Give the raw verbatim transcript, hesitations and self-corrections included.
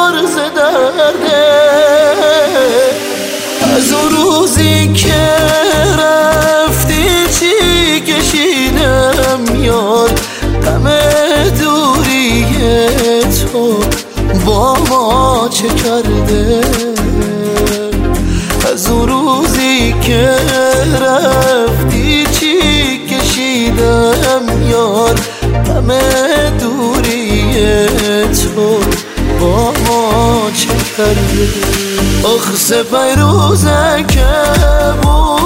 ز درده. از اون روزی که رفتی چی کشیدم یاد، غم دوری تو با ما چه کرده. از اون روزی که رفتی چی کشیدم یاد، غم دوری تو با ما چه کرده. آخ سپیروزه که بود